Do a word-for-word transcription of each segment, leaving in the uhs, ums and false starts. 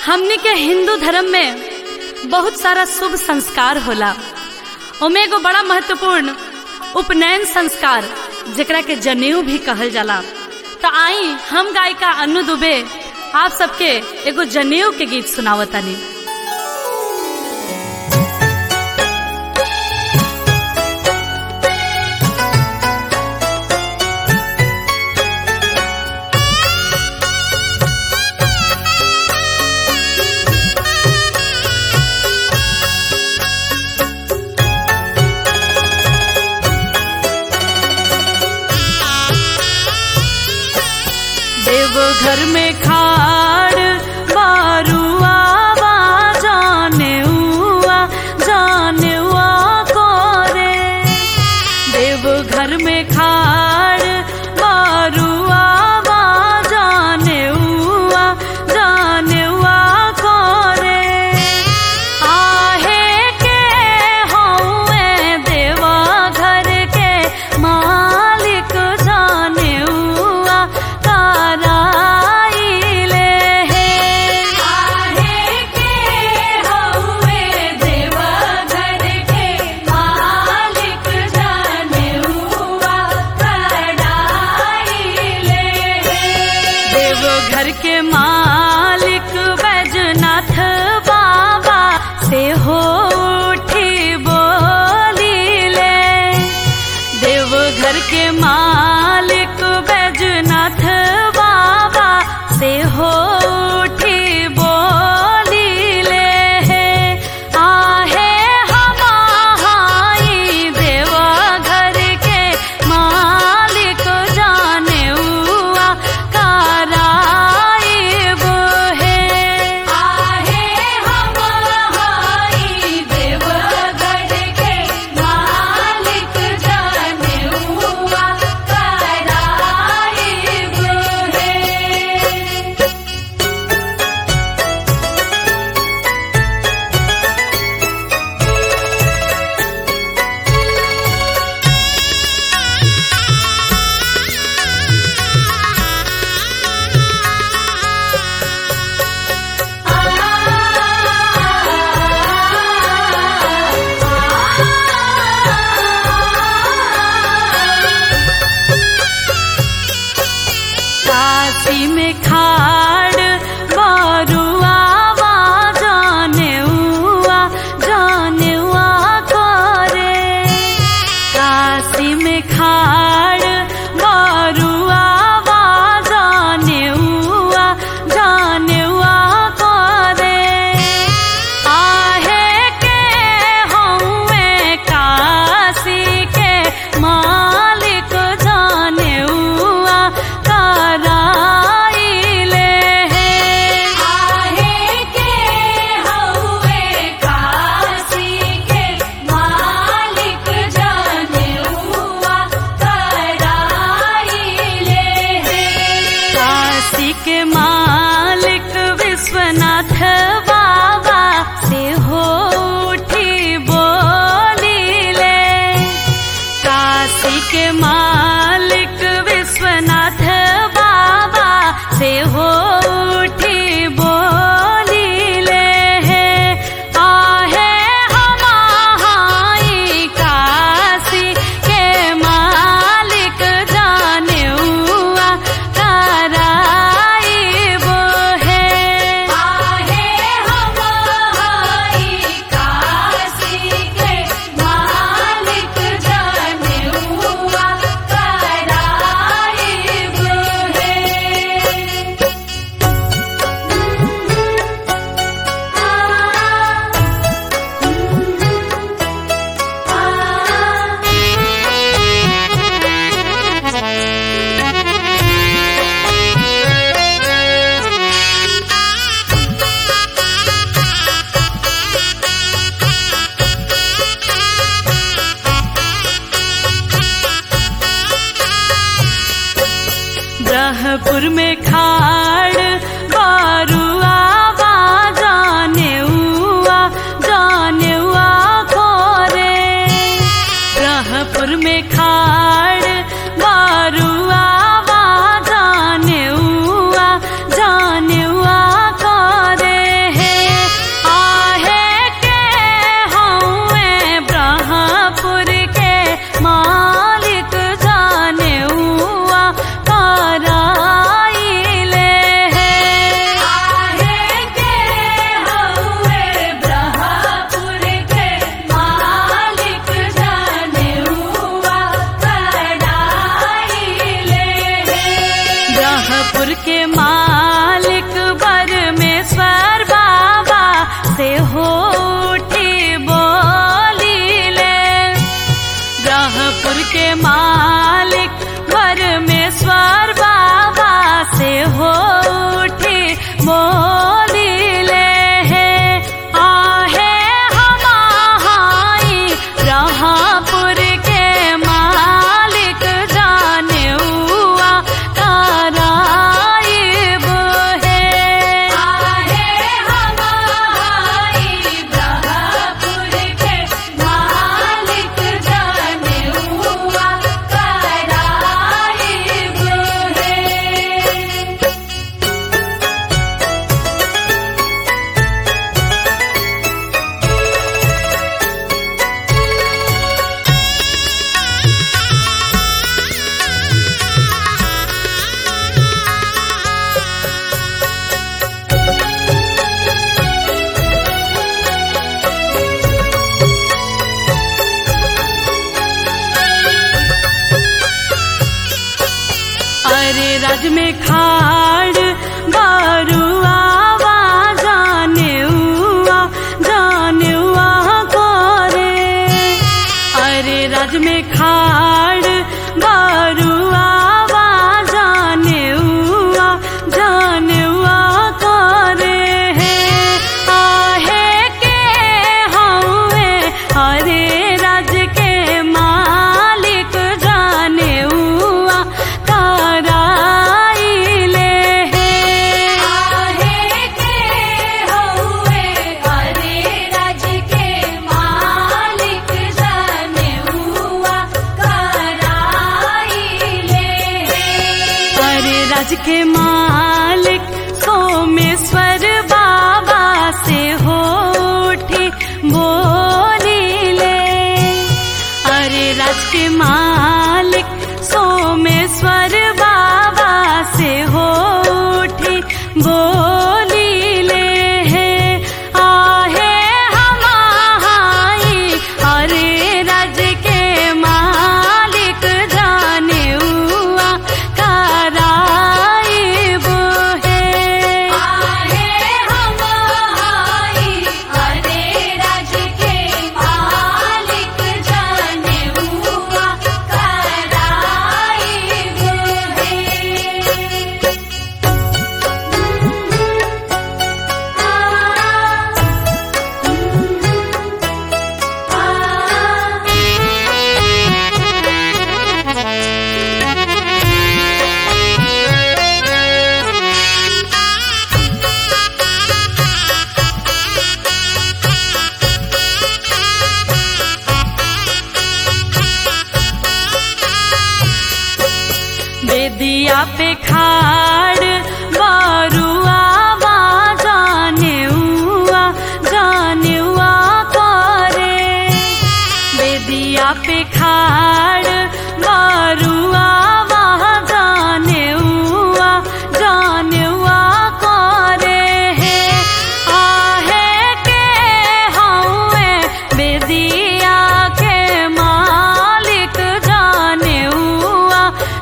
हमनी के हिंदू धर्म में बहुत सारा शुभ संस्कार होला। ओमे एगो बड़ा महत्वपूर्ण उपनयन संस्कार जेकरा के जनेऊ भी कहल जाला। तो आई हम गायिका अनु दुबे आप सबके एगो जनेऊ के गीत सुनावतानी। देवघर में खाड़ बारुआ बा जाने हुआ जाने हुआ कोरे। देवघर में खाड़ बारुआ बा जाने हुआ जाने हुआ कोरे। आहे के हौवे देवघर के मालिक जाने हुआ घर के मालिक बैजनाथ बाबा से हो उठी बोली ले। देवघर के मालिक बैजनाथ बाबा से हो उठी बोली ले। आहे हमारी देवघर के मालिक जाने हुआ कारा। काशी में खाड़ बारुआ बा जाने हुआ जाने हुआ कोरे। काशी में खाड़ बारुआ बा जाने हुआ जाने हुआ कोरे। आहे के हौवे काशी के मालिक जाने हुआ के मालिक विश्वनाथ बाबा से हो उठी बोली ले। काशी के मालिक विश्वनाथ बाबा से हो उठी बोली ले। आहे हमारी काशी के मालिक जाने हुआ कारा। ब्रह्मपुर में खाड़ बारुआ बा जाने हुआ जाने हुआ कोरे। ब्रह्मपुर में खाड़ बारुआ बा जाने हुआ जाने हुआ कोरे। ब्रह्मपुर के मालिक परमेश्वर बाबा से होठी बोली ले। ब्रह्मपुर के मालिक परमेश्वर बाबा से होठी बोली ले। आहे हमारी ब्रह्मपुर के मालिक जाने हुआ कराइब है। आहे हमारी ब्रह्मपुर के मालिक जाने हुआ कराइब है। अरे राज में खाड़ बारुआ जाने हुआ जाने हुआ गोरे। अरे राज में खाड़ बारुआ जाने हुआ जाने हुआ गोरे। आहे के हौवे अरे राज के मालिक जाने हुआ कराइले है। आहे के हौवे अरे राज के मालिक जाने हुआ कराइले है। अरे राज के मालिक सोमेश्वर बाबा से होठी बोली ले। अरे राज के मालिक सोमेश्वर बाबा से होठी बोली ले। आहे हमारी अरे राज के मालिक जाने हुआ कराइब है। आहे हमारी अरे राज के मालिक जाने हुआ कराइब है। बेदिया पे खाड़ बारुआ जाने हुआ जाने हुआ करे। बेदिया पे खाड़ बारुआ जाने हुआ जाने हुआ करे। आहे के हौवे बेदिया के मालिक जाने हुआ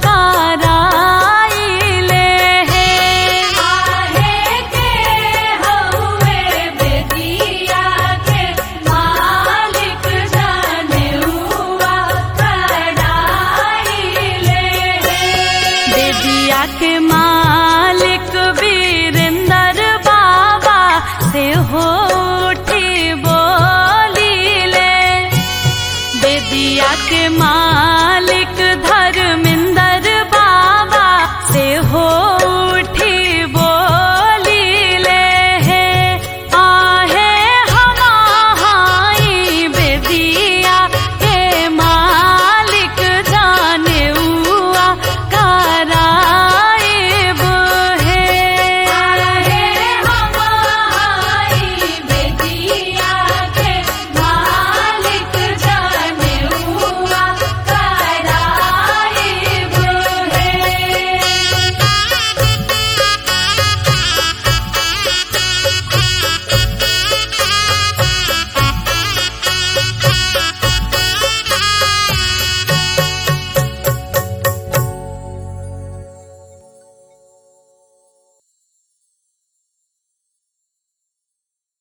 कराइले है। आहे के हौवे बेदिया के मालिक जाने हुआ कराइले है। बेदिया के मालिक